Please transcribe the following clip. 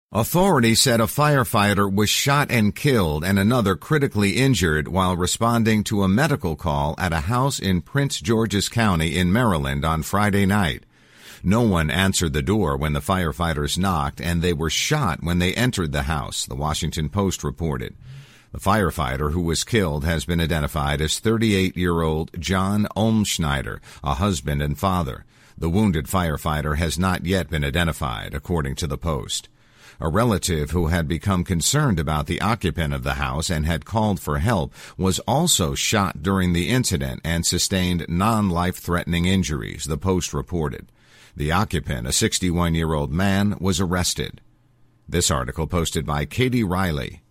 Authorities said a firefighter was shot and killed and another critically injured while responding to a medical call at a house in Prince George's County in Maryland on Friday night. No one answered the door when the firefighters knocked, and they were shot when they entered the house, the Washington Post reported. The firefighter who was killed has been identified as 38-year-old John Olmschneider, a husband and father. The wounded firefighter has not yet been identified, according to the Post. A relative who had become concerned about the occupant of the house and had called for help was also shot during the incident and sustained non-life-threatening injuries, the Post reported. The occupant, a 61-year-old man, was arrested. This article posted by Katie Riley.